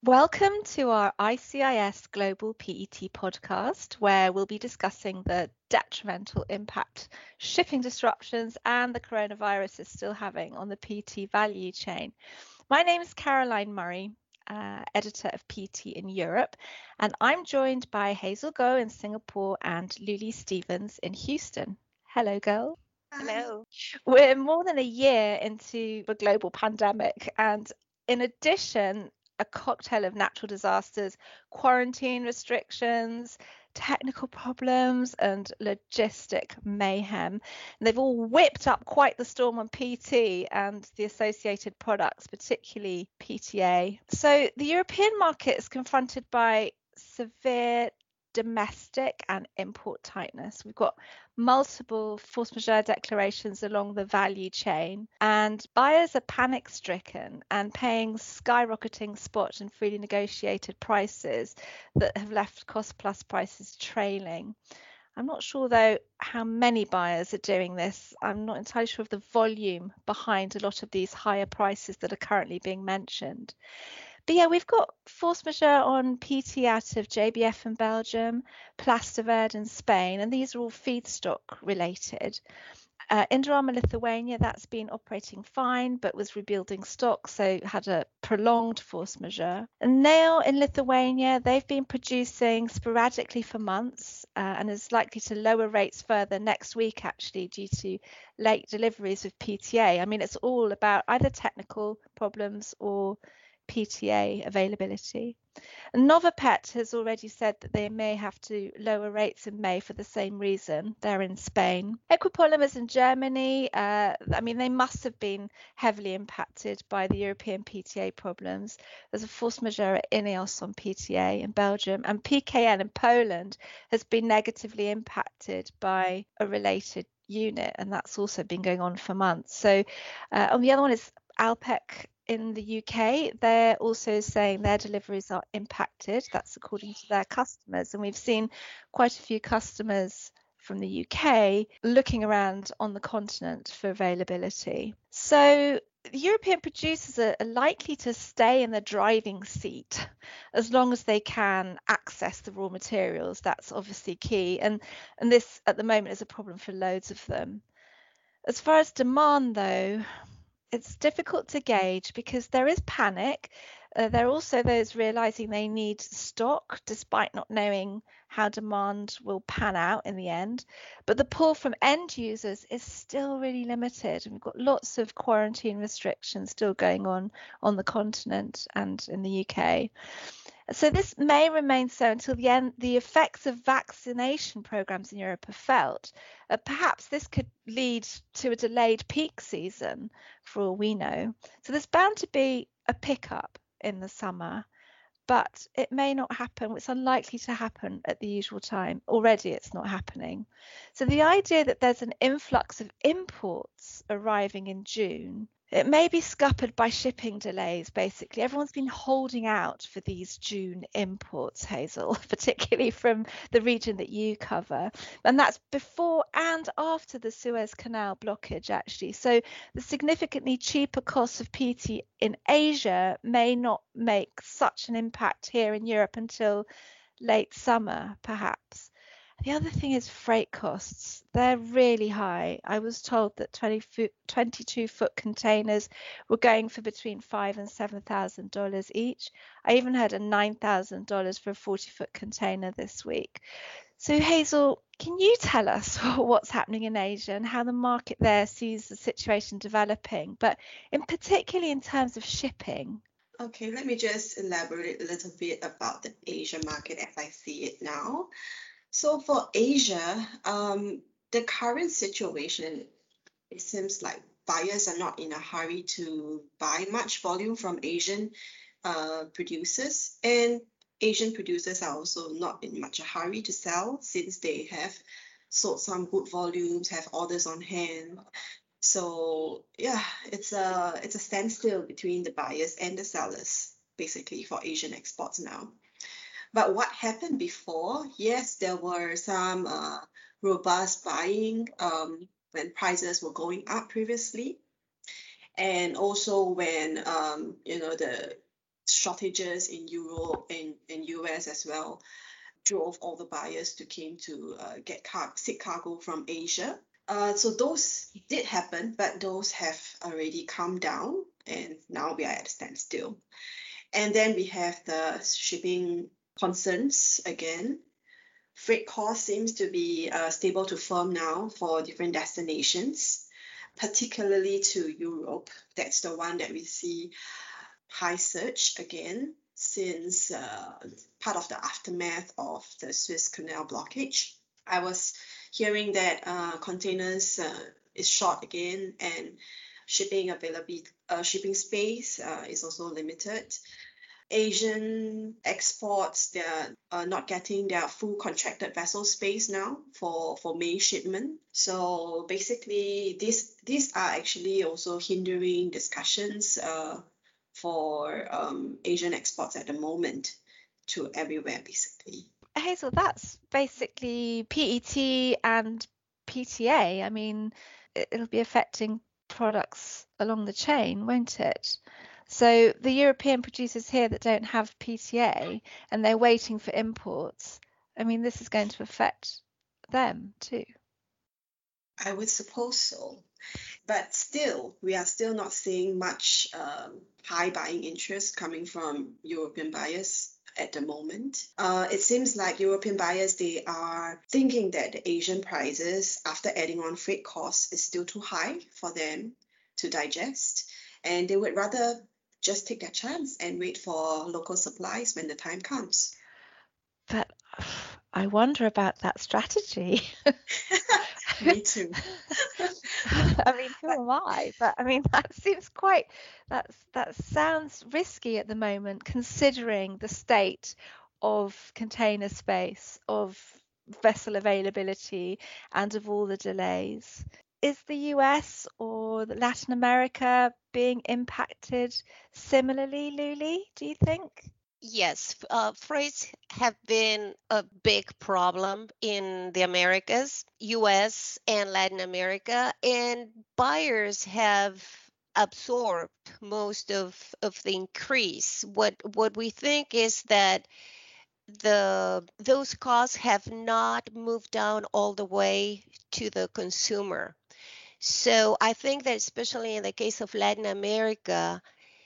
Welcome to our ICIS Global PET podcast, where we'll be discussing the detrimental impact shipping disruptions and the coronavirus is still having on the PET value chain. My name is Caroline Murray, editor of PET in Europe, and I'm joined by Hazel Goh in Singapore and Luli Stevens in Houston. Hello, girl. Hello. We're more than a year into the global pandemic, and in addition, a cocktail of natural disasters, quarantine restrictions, technical problems, and logistic mayhem. And they've all whipped up quite the storm on PT and the associated products, particularly PTA. So the European market is confronted by severe domestic and import tightness. We've got multiple force majeure declarations along the value chain, and buyers are panic stricken and paying skyrocketing spot and freely negotiated prices that have left cost plus prices trailing. I'm not sure though how many buyers are doing this. I'm not entirely sure of the volume behind a lot of these higher prices that are currently being mentioned. But yeah, we've got force majeure on PT out of JBF in Belgium, Plasterved in Spain, and these are all feedstock related. Indorama Lithuania, that's been operating fine, but was rebuilding stock, so had a prolonged force majeure. And Nail in Lithuania, they've been producing sporadically for months and is likely to lower rates further next week, actually, due to late deliveries of PTA. I mean, it's all about either technical problems or PTA availability. And Novapet has already said that they may have to lower rates in May for the same reason. They're in Spain. Equipolymers in Germany, they must have been heavily impacted by the European PTA problems. There's a force majeure at Ineos on PTA in Belgium, and PKN in Poland has been negatively impacted by a related unit, and that's also been going on for months. So on the other one is Alpec in the UK. They're also saying their deliveries are impacted. That's according to their customers. And we've seen quite a few customers from the UK looking around on the continent for availability. So the European producers are likely to stay in the driving seat as long as they can access the raw materials. That's obviously key. And this at the moment is a problem for loads of them. As far as demand, though, it's difficult to gauge because there is panic. There are also those realizing they need stock despite not knowing how demand will pan out in the end. But the pull from end users is still really limited. And we've got lots of quarantine restrictions still going on the continent and in the UK. So this may remain so until the end. The effects of vaccination programs in Europe are felt. Perhaps this could lead to a delayed peak season for all we know. So there's bound to be a pickup in the summer, but it may not happen. It's unlikely to happen at the usual time. Already it's not happening. So the idea that there's an influx of imports arriving in June, it may be scuppered by shipping delays, basically. Everyone's been holding out for these June imports, Hazel, particularly from the region that you cover. And that's before and after the Suez Canal blockage, actually. So the significantly cheaper costs of PET in Asia may not make such an impact here in Europe until late summer, perhaps. The other thing is freight costs. They're really high. I was told that 22-foot containers were going for between $5,000 and $7,000 each. I even heard a $9,000 for a 40-foot container this week. So Hazel, can you tell us what's happening in Asia and how the market there sees the situation developing, but in particularly in terms of shipping? Okay, let me just elaborate a little bit about the Asia market as I see it now. So for Asia, the current situation, it seems like buyers are not in a hurry to buy much volume from Asian producers, and Asian producers are also not in much a hurry to sell since they have sold some good volumes, have orders on hand. So yeah, it's a standstill between the buyers and the sellers, basically for Asian exports now. But what happened before? Yes, there were some robust buying when prices were going up previously, and also when the shortages in Europe and US as well drove all the buyers to came to seek cargo from Asia. So those did happen, but those have already calmed down, and now we are at a standstill. And then we have the shipping concerns again. Freight cost seems to be stable to firm now for different destinations, particularly to Europe. That's the one that we see high surge again since part of the aftermath of the Suez Canal blockage. I was hearing that containers is short again, and shipping space is also limited. Asian exports, they're not getting their full contracted vessel space now for May shipment. So basically, these are actually also hindering discussions for Asian exports at the moment to everywhere, basically. Hazel, that's basically PET and PTA. I mean, it'll be affecting products along the chain, won't it? So the European producers here that don't have PTA and they're waiting for imports, I mean, this is going to affect them too. I would suppose so. But still, we are still not seeing much high buying interest coming from European buyers at the moment. It seems like European buyers, they are thinking that the Asian prices, after adding on freight costs, is still too high for them to digest. And they would rather just take their chance and wait for local supplies when the time comes. But I wonder about that strategy. Me too. I mean, who am I? But I mean, that sounds risky at the moment, considering the state of container space, of vessel availability, and of all the delays. Is the US or Latin America being impacted similarly, Luli, do you think? Yes, freights have been a big problem in the Americas, US and Latin America, and buyers have absorbed most of the increase. What we think is that those costs have not moved down all the way to the consumer. So I think that especially in the case of Latin America,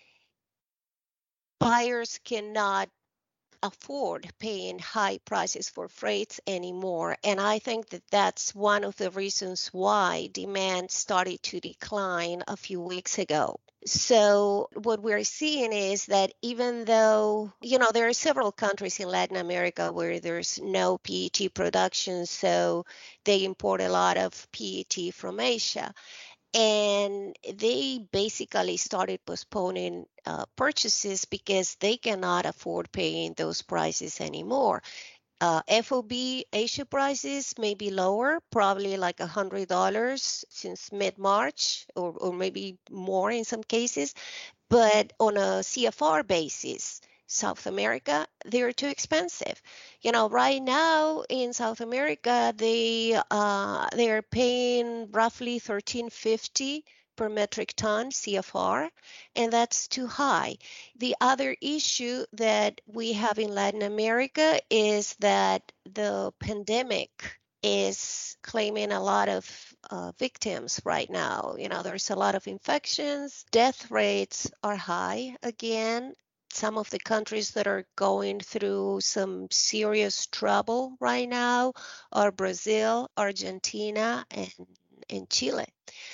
buyers cannot afford paying high prices for freights anymore. And I think that that's one of the reasons why demand started to decline a few weeks ago. So what we're seeing is that even though, there are several countries in Latin America where there's no PET production, so they import a lot of PET from Asia. And they basically started postponing purchases because they cannot afford paying those prices anymore. FOB Asia prices may be lower, probably like $100 since mid-March or maybe more in some cases. But on a CFR basis, South America, they're too expensive. Right now in South America, they're paying roughly $13.50 per metric ton CFR, and that's too high. The other issue that we have in Latin America is that the pandemic is claiming a lot of victims right now. There's a lot of infections. Death rates are high again. Some of the countries that are going through some serious trouble right now are Brazil, Argentina, and Chile.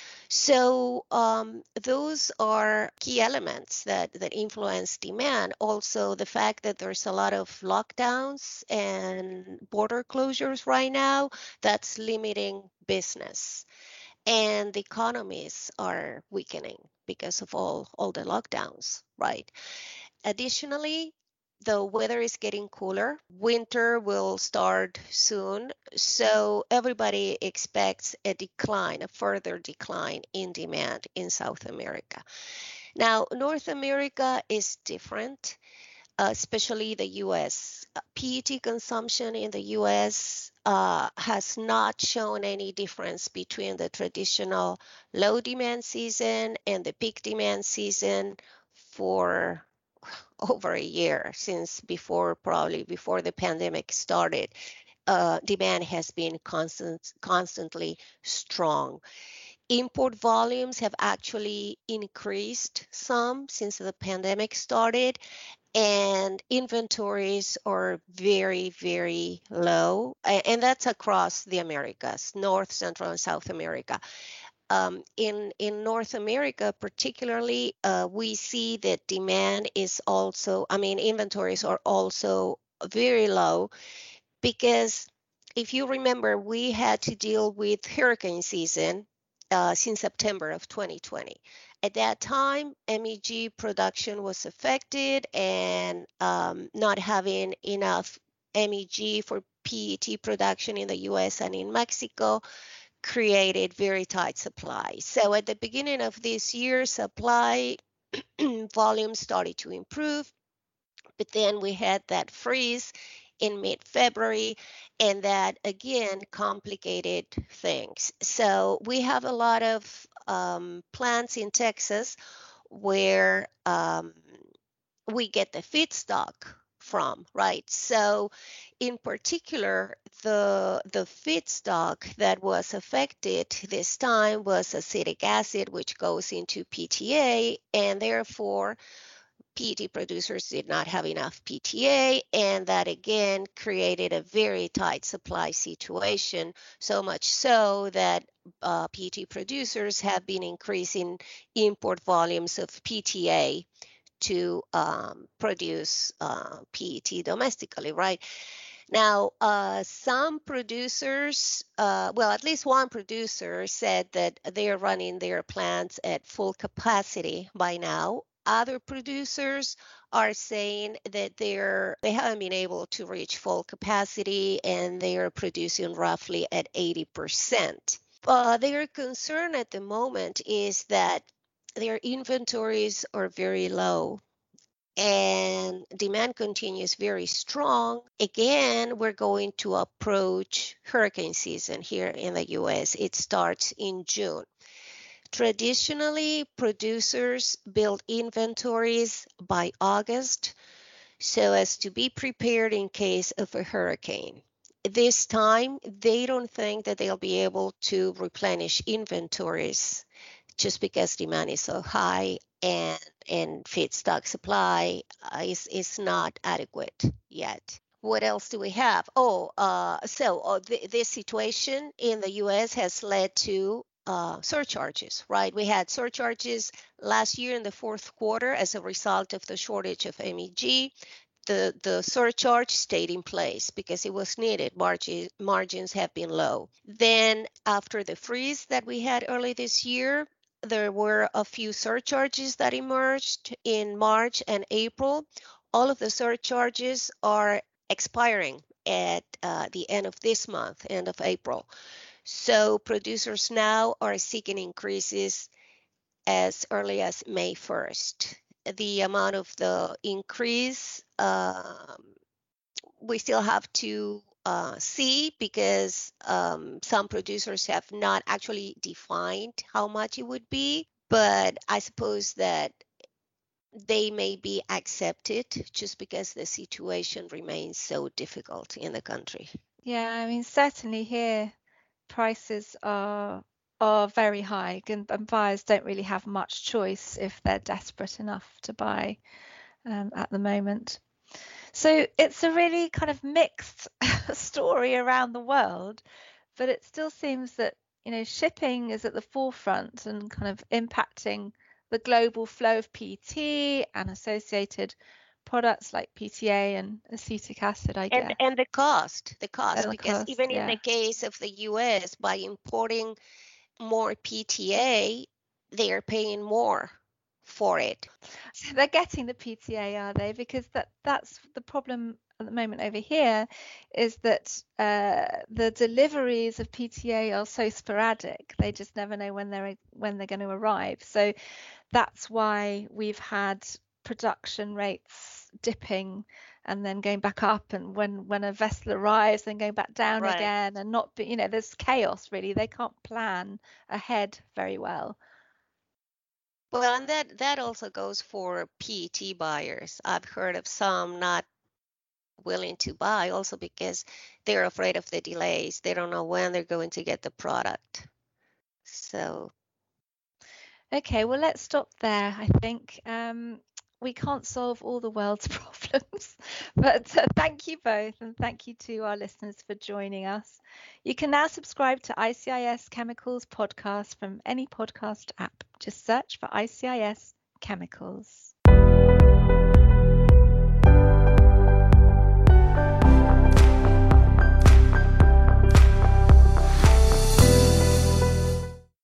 So those are key elements that influence demand. Also, the fact that there's a lot of lockdowns and border closures right now, that's limiting business. And the economies are weakening because of all the lockdowns, right? Additionally, the weather is getting cooler. Winter will start soon. So everybody expects a further decline in demand in South America. Now, North America is different, especially the US. PET consumption in the US has not shown any difference between the traditional low demand season and the peak demand season for over a year, since probably before the pandemic started. Demand has been constantly strong. Import volumes have actually increased some since the pandemic started, and inventories are very, very low. And that's across the Americas, North, Central, and South America. In North America, particularly, we see that demand is also, inventories are also very low, because if you remember, we had to deal with hurricane season since September of 2020. At that time, MEG production was affected, and not having enough MEG for PET production in the US and in Mexico created very tight supply. So at the beginning of this year, supply volume started to improve, but then we had that freeze in mid-February, and that again complicated things. So we have a lot of plants in Texas where we get the feedstock from, right? So in particular, the feedstock that was affected this time was acetic acid, which goes into PTA, and therefore PET producers did not have enough PTA, and that again created a very tight supply situation, so much so that PET producers have been increasing import volumes of PTA to produce PET domestically, right? Now, some producers, at least one producer said that they are running their plants at full capacity by now. Other producers are saying that they haven't been able to reach full capacity, and they are producing roughly at 80%. Their concern at the moment is that their inventories are very low and demand continues very strong. Again, we're going to approach hurricane season here in the US. It starts in June. Traditionally, producers build inventories by August so as to be prepared in case of a hurricane. This time, they don't think that they'll be able to replenish inventories just because demand is so high and feedstock supply is not adequate yet. What else do we have? This situation in the US has led to surcharges, right? We had surcharges last year in the fourth quarter as a result of the shortage of MEG. The surcharge stayed in place because it was needed. Margins have been low. Then after the freeze that we had early this year, there were a few surcharges that emerged in March and April. All of the surcharges are expiring at the end of this month, end of April. So producers now are seeking increases as early as May 1st. The amount of the increase, we still have to see, because some producers have not actually defined how much it would be, but I suppose that they may be accepted just because the situation remains so difficult in the country. Yeah, certainly here prices are very high, and buyers don't really have much choice if they're desperate enough to buy at the moment. So it's a really kind of mixed story around the world, but it still seems that, shipping is at the forefront and kind of impacting the global flow of PET and associated products like PTA and acetic acid, I guess. And the cost, because even in the case of the US, by importing more PTA, they are paying more for it. So they're getting the PTA, are they? Because that's the problem at the moment over here, is that the deliveries of PTA are so sporadic. They just never know when they're going to arrive. So that's why we've had production rates dipping and then going back up, and when a vessel arrives then going back down again, and not be, there's chaos really. They can't plan ahead very well. Well, and that also goes for PET buyers. I've heard of some not willing to buy also because they're afraid of the delays. They don't know when they're going to get the product. So, Okay, well, let's stop there. I think we can't solve all the world's problems, but thank you both, and thank you to our listeners for joining us. You can now subscribe to ICIS Chemicals podcast from any podcast app. Just search for ICIS Chemicals.